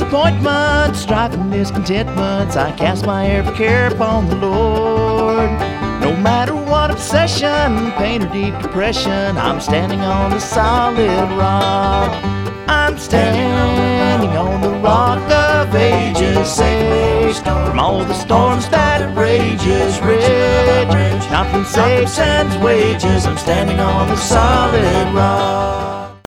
disappointments, strife and discontentments, I cast my every care upon the Lord. No matter what obsession, pain or deep depression, I'm standing on the solid rock. I'm standing on the rock of ages, safe from all the storms that rages rage. Not from Satan's wages, I'm standing on the solid rock.